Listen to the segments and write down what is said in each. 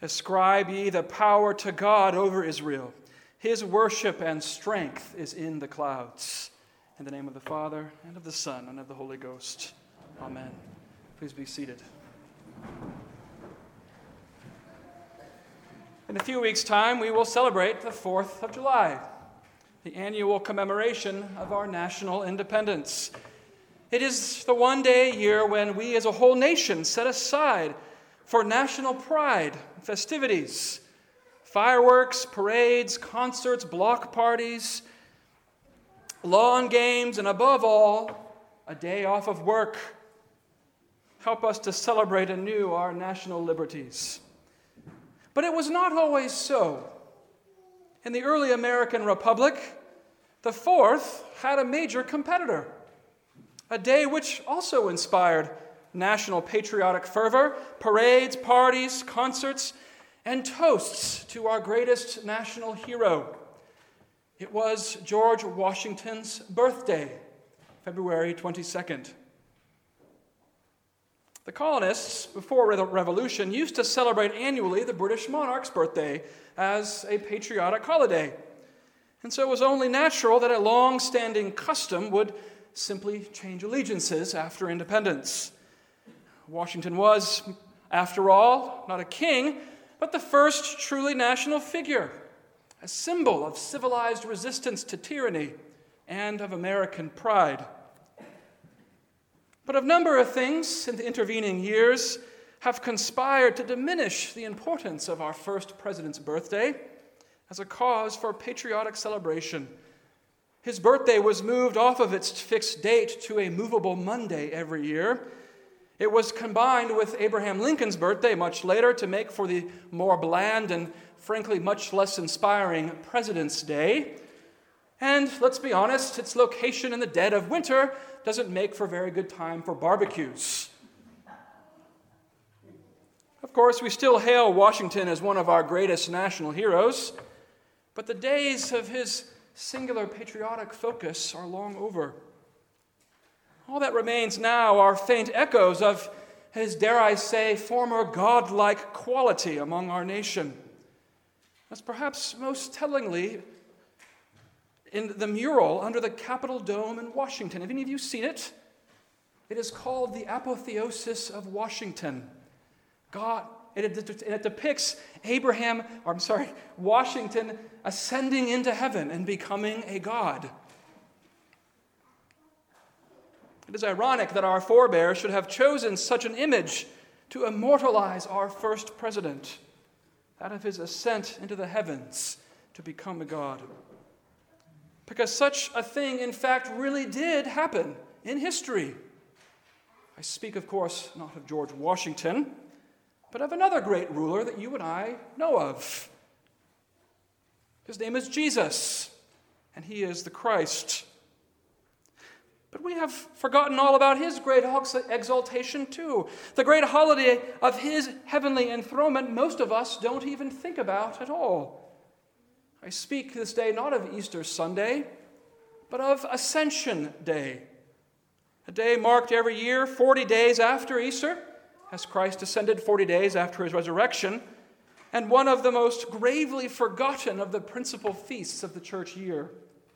Ascribe ye the power to God over Israel. His worship and strength is in the clouds. In the name of the Father, and of the Son, and of the Holy Ghost. Amen. Please be seated. In a few weeks' time, we will celebrate the 4th of July, the annual commemoration of our national independence. It is the one day a year when we as a whole nation set aside for national pride, festivities, fireworks, parades, concerts, block parties, lawn games, and above all, a day off of work. Help us to celebrate anew our national liberties. But it was not always so. In the early American Republic, the 4th had a major competitor, a day which also inspired national patriotic fervor, parades, parties, concerts, and toasts to our greatest national hero. It was George Washington's birthday, February 22nd. The colonists, before the Revolution, used to celebrate annually the British monarch's birthday as a patriotic holiday. And so it was only natural that a long-standing custom would simply change allegiances after independence. Washington was, after all, not a king, but the first truly national figure, a symbol of civilized resistance to tyranny and of American pride. But a number of things in the intervening years have conspired to diminish the importance of our first president's birthday as a cause for patriotic celebration. His birthday was moved off of its fixed date to a movable Monday every year. It was combined with Abraham Lincoln's birthday much later to make for the more bland and frankly much less inspiring President's Day. And let's be honest, its location in the dead of winter doesn't make for very good time for barbecues. Of course, we still hail Washington as one of our greatest national heroes, but the days of his singular patriotic focus are long over. All that remains now are faint echoes of his, dare I say, former godlike quality among our nation. As perhaps most tellingly in the mural under the Capitol Dome in Washington. Have any of you seen it? It is called the Apotheosis of Washington. It depicts Washington ascending into heaven and becoming a god. It is ironic that our forebears should have chosen such an image to immortalize our first president, that of his ascent into the heavens to become a god. Because such a thing, in fact, really did happen in history. I speak, of course, not of George Washington, but of another great ruler that you and I know of. His name is Jesus, and he is the Christ. But we have forgotten all about his great exaltation too. The great holiday of his heavenly enthronement most of us don't even think about at all. I speak this day not of Easter Sunday, but of Ascension Day, a day marked every year 40 days after Easter, as Christ ascended 40 days after his resurrection, and one of the most gravely forgotten of the principal feasts of the church year.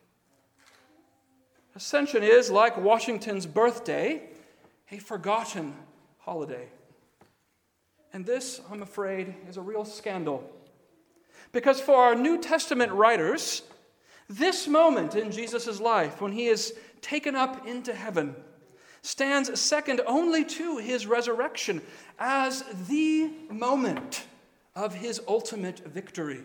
Ascension is, like Washington's birthday, a forgotten holiday. And this, I'm afraid, is a real scandal. Because for our New Testament writers, this moment in Jesus' life, when he is taken up into heaven, stands second only to his resurrection as the moment of his ultimate victory.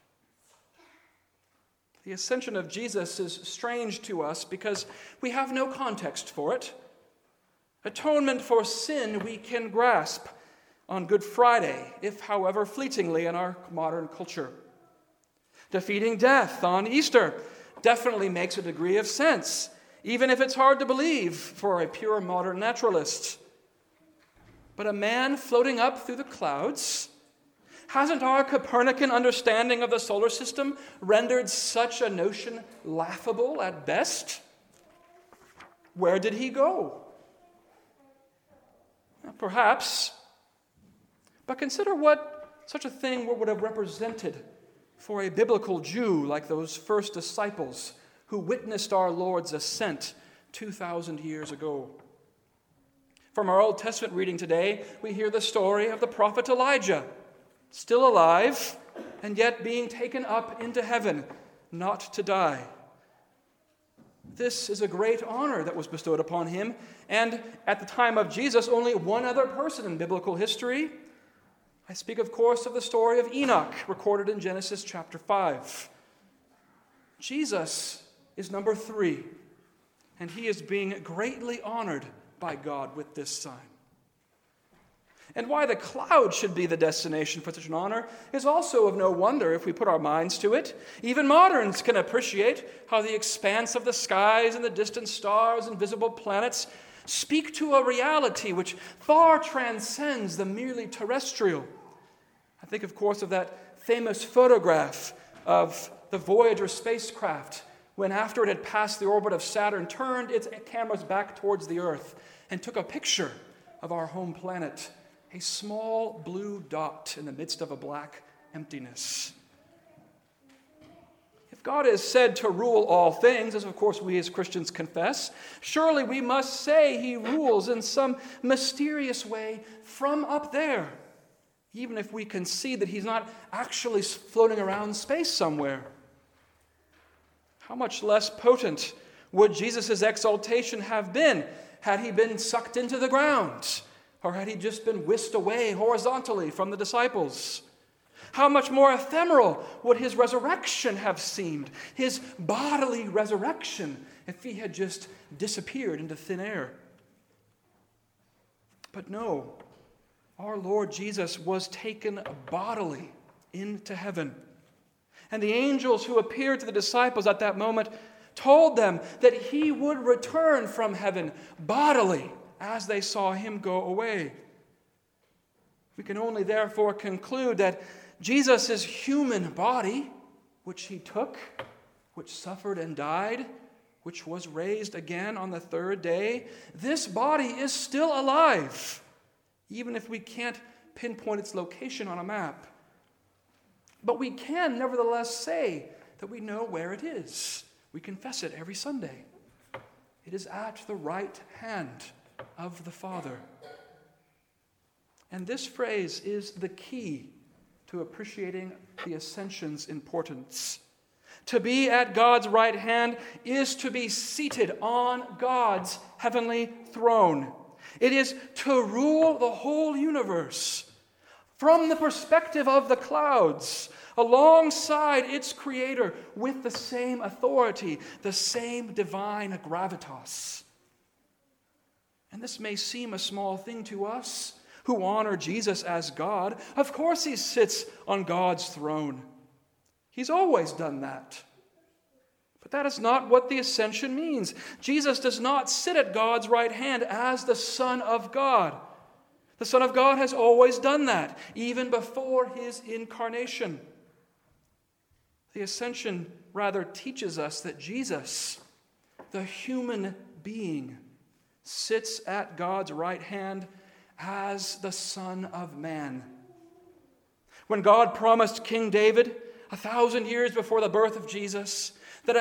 The ascension of Jesus is strange to us because we have no context for it. Atonement for sin we can grasp on Good Friday, if however fleetingly in our modern culture. Defeating death on Easter definitely makes a degree of sense, even if it's hard to believe for a pure modern naturalist. But a man floating up through the clouds, hasn't our Copernican understanding of the solar system rendered such a notion laughable at best? Where did he go? Perhaps. But consider what such a thing would have represented for a biblical Jew like those first disciples who witnessed our Lord's ascent 2,000 years ago. From our Old Testament reading today, we hear the story of the prophet Elijah, still alive and yet being taken up into heaven, not to die. This is a great honor that was bestowed upon him, and at the time of Jesus, only one other person in biblical history. I speak, of course, of the story of Enoch, recorded in Genesis chapter 5. Jesus is number 3, and he is being greatly honored by God with this sign. And why the cloud should be the destination for such an honor is also of no wonder if we put our minds to it. Even moderns can appreciate how the expanse of the skies and the distant stars and visible planets speak to a reality which far transcends the merely terrestrial. I think, of course, of that famous photograph of the Voyager spacecraft when, after it had passed the orbit of Saturn, turned its cameras back towards the Earth and took a picture of our home planet, a small blue dot in the midst of a black emptiness. If God is said to rule all things, as of course we as Christians confess, surely we must say he rules in some mysterious way from up there, even if we concede that he's not actually floating around space somewhere. How much less potent would Jesus' exaltation have been had he been sucked into the ground, or had he just been whisked away horizontally from the disciples? How much more ephemeral would his resurrection have seemed, his bodily resurrection, if he had just disappeared into thin air? But no, our Lord Jesus was taken bodily into heaven. And the angels who appeared to the disciples at that moment told them that he would return from heaven bodily as they saw him go away. We can only therefore conclude that Jesus' human body, which he took, which suffered and died, which was raised again on the third day, this body is still alive, even if we can't pinpoint its location on a map. But we can nevertheless say that we know where it is. We confess it every Sunday. It is at the right hand of the Father. And this phrase is the key to appreciating the ascension's importance. To be at God's right hand is to be seated on God's heavenly throne. It is to rule the whole universe from the perspective of the clouds, alongside its creator with the same authority, the same divine gravitas. And this may seem a small thing to us who honor Jesus as God. Of course he sits on God's throne. He's always done that. But that is not what the ascension means. Jesus does not sit at God's right hand as the Son of God. The Son of God has always done that, even before his incarnation. The ascension rather teaches us that Jesus, the human being, sits at God's right hand as the Son of Man. When God promised King David 1,000 years before the birth of Jesus that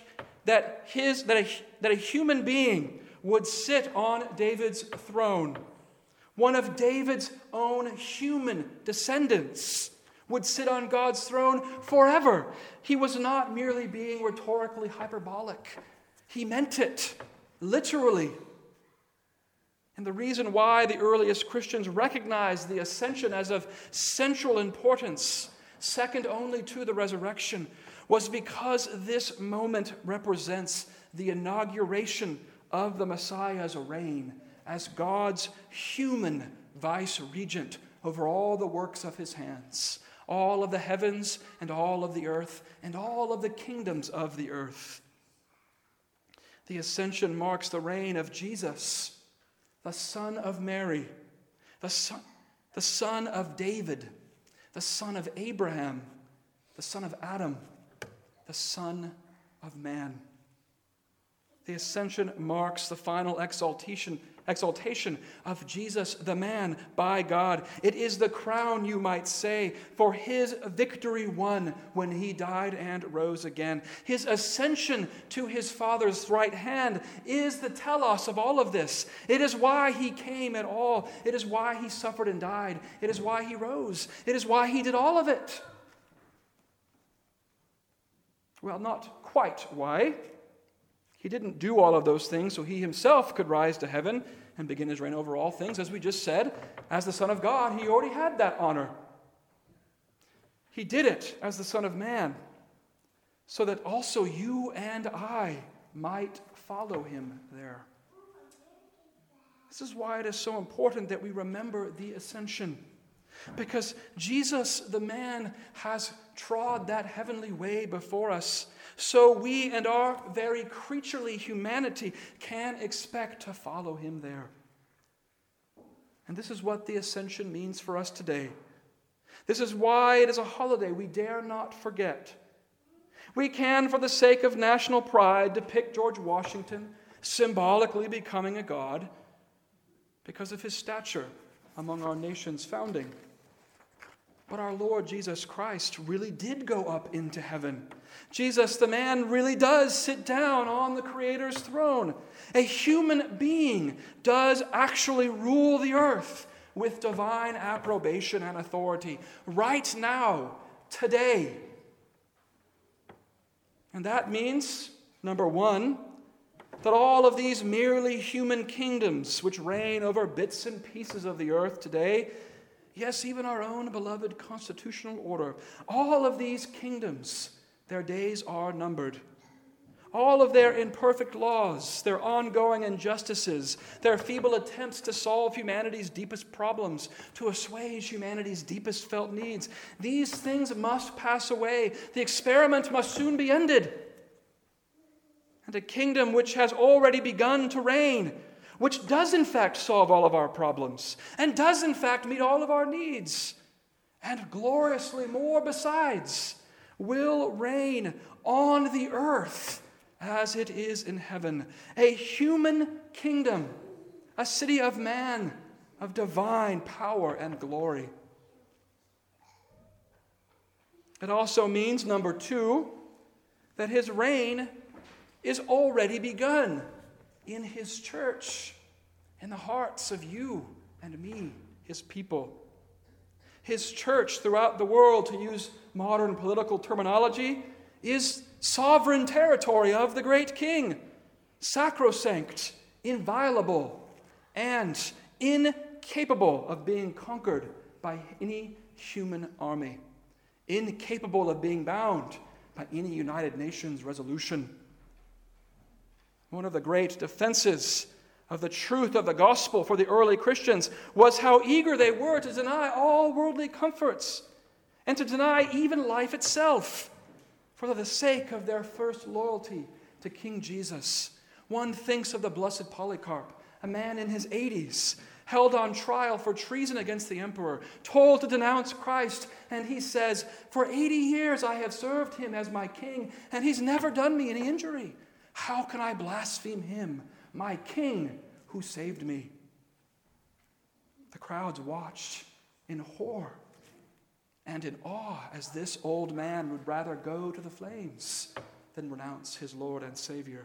a human being would sit on David's throne, one of David's own human descendants would sit on God's throne forever. He was not merely being rhetorically hyperbolic. He meant it, literally. And the reason why the earliest Christians recognized the ascension as of central importance, second only to the resurrection, was because this moment represents the inauguration of the Messiah's reign as God's human vice-regent over all the works of his hands, all of the heavens and all of the earth and all of the kingdoms of the earth. The ascension marks the reign of Jesus, the Son of Mary, the son of David, the son of Abraham, the son of Adam, the Son of Man. The ascension marks the final exaltation of Jesus the man by God. It is the crown, you might say, for his victory won when he died and rose again. His ascension to his Father's right hand is the telos of all of this. It is why he came at all. It is why he suffered and died. It is why he rose. It is why he did all of it. Well, not quite why. He didn't do all of those things so he himself could rise to heaven and begin his reign over all things. As we just said, as the Son of God, he already had that honor. He did it as the Son of Man so that also you and I might follow him there. This is why it is so important that we remember the ascension. Because Jesus, the man, has trod that heavenly way before us. So we and our very creaturely humanity can expect to follow him there. And this is what the ascension means for us today. This is why it is a holiday we dare not forget. We can, for the sake of national pride, depict George Washington symbolically becoming a god because of his stature among our nation's founding. But our Lord Jesus Christ really did go up into heaven. Jesus, the man, really does sit down on the Creator's throne. A human being does actually rule the earth with divine approbation and authority right now, today. And that means, number one, that all of these merely human kingdoms which reign over bits and pieces of the earth today, yes, even our own beloved constitutional order, all of these kingdoms, their days are numbered. All of their imperfect laws, their ongoing injustices, their feeble attempts to solve humanity's deepest problems, to assuage humanity's deepest felt needs, these things must pass away. The experiment must soon be ended. And a kingdom which has already begun to reign, which does in fact solve all of our problems, and does in fact meet all of our needs, and gloriously more besides, will reign on the earth as it is in heaven. A human kingdom, a city of man, of divine power and glory. It also means, number two, that his reign is already begun in his church, in the hearts of you and me, his people. His church throughout the world, to use modern political terminology, is sovereign territory of the great King, sacrosanct, inviolable, and incapable of being conquered by any human army, incapable of being bound by any United Nations resolution. One of the great defenses of the truth of the gospel for the early Christians was how eager they were to deny all worldly comforts and to deny even life itself for the sake of their first loyalty to King Jesus. One thinks of the blessed Polycarp, a man in his 80s, held on trial for treason against the emperor, told to denounce Christ, and he says, "For 80 years I have served him as my king, and he's never done me any injury. How can I blaspheme him, my king who saved me?" The crowds watched in horror and in awe as this old man would rather go to the flames than renounce his Lord and Savior.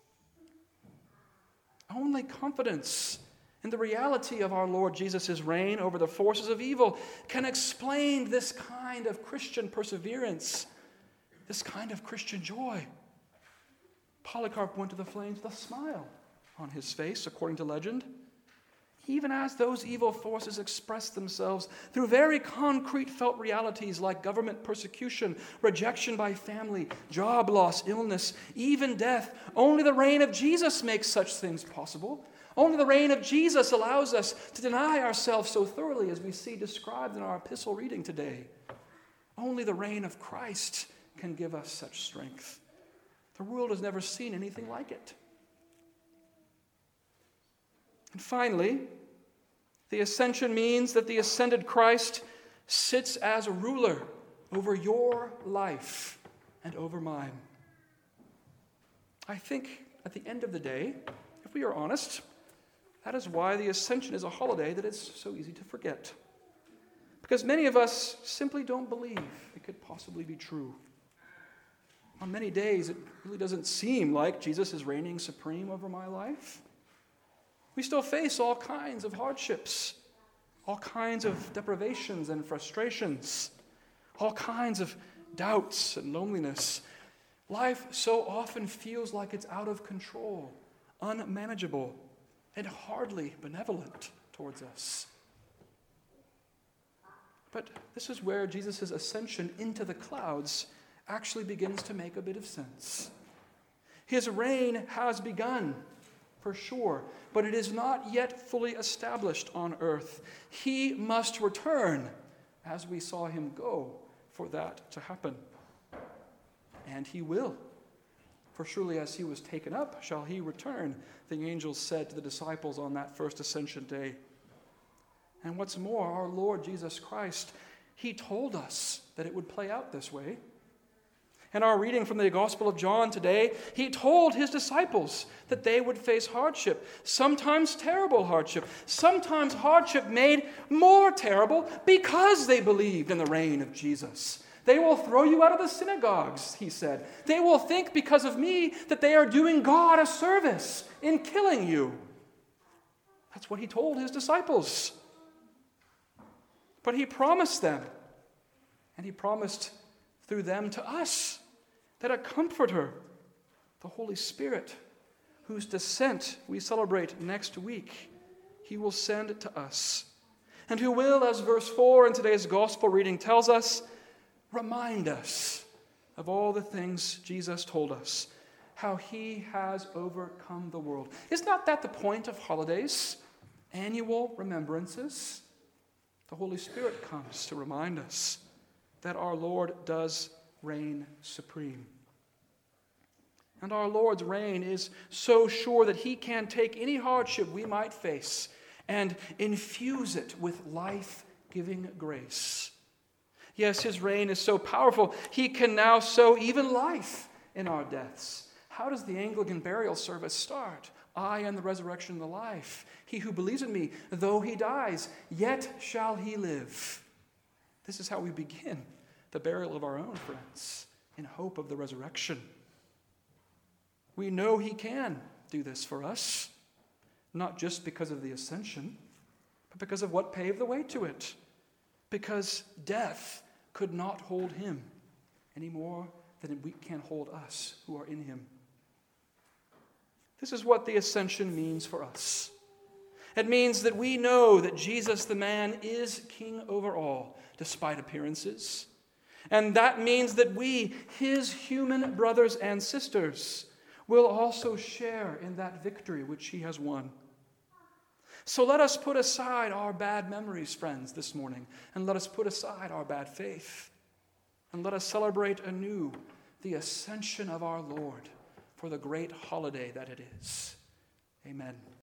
Only confidence in the reality of our Lord Jesus' reign over the forces of evil can explain this kind of Christian perseverance, this kind of Christian joy. Polycarp went to the flames with a smile on his face, according to legend, even as those evil forces expressed themselves through very concrete felt realities like government persecution, rejection by family, job loss, illness, even death. Only the reign of Jesus makes such things possible. Only the reign of Jesus allows us to deny ourselves so thoroughly as we see described in our epistle reading today. Only the reign of Christ can give us such strength. The world has never seen anything like it. And finally, the ascension means that the ascended Christ sits as a ruler over your life and over mine. I think at the end of the day, if we are honest, that is why the Ascension is a holiday that is so easy to forget. Because many of us simply don't believe it could possibly be true. On many days, it really doesn't seem like Jesus is reigning supreme over my life. We still face all kinds of hardships, all kinds of deprivations and frustrations, all kinds of doubts and loneliness. Life so often feels like it's out of control, unmanageable, and hardly benevolent towards us. But this is where Jesus' ascension into the clouds actually begins to make a bit of sense. His reign has begun, for sure, but it is not yet fully established on earth. He must return, as we saw him go, for that to happen. And he will. For surely as he was taken up, shall he return, the angels said to the disciples on that first ascension day. And what's more, our Lord Jesus Christ, he told us that it would play out this way. In our reading from the Gospel of John today, he told his disciples that they would face hardship, sometimes terrible hardship, sometimes hardship made more terrible because they believed in the reign of Jesus. They will throw you out of the synagogues, he said. They will think because of me that they are doing God a service in killing you. That's what he told his disciples. But he promised them, and he promised through them to us, that a comforter, the Holy Spirit, whose descent we celebrate next week, he will send to us, and who will, as verse 4 in today's gospel reading tells us, remind us of all the things Jesus told us, how he has overcome the world. Is not that the point of holidays, annual remembrances? The Holy Spirit comes to remind us that our Lord does reign supreme. And our Lord's reign is so sure that he can take any hardship we might face and infuse it with life-giving grace. Yes, his reign is so powerful, he can now sow even life in our deaths. How does the Anglican burial service start? I am the resurrection and the life. He who believes in me, though he dies, yet shall he live. This is how we begin the burial of our own friends in hope of the resurrection. We know he can do this for us, not just because of the ascension, but because of what paved the way to it. Because death could not hold him any more than we can hold us who are in him. This is what the ascension means for us. It means that we know that Jesus the man is king over all, despite appearances. And that means that we, his human brothers and sisters, will also share in that victory which he has won. So let us put aside our bad memories, friends, this morning, and let us put aside our bad faith, and let us celebrate anew the ascension of our Lord for the great holiday that it is. Amen.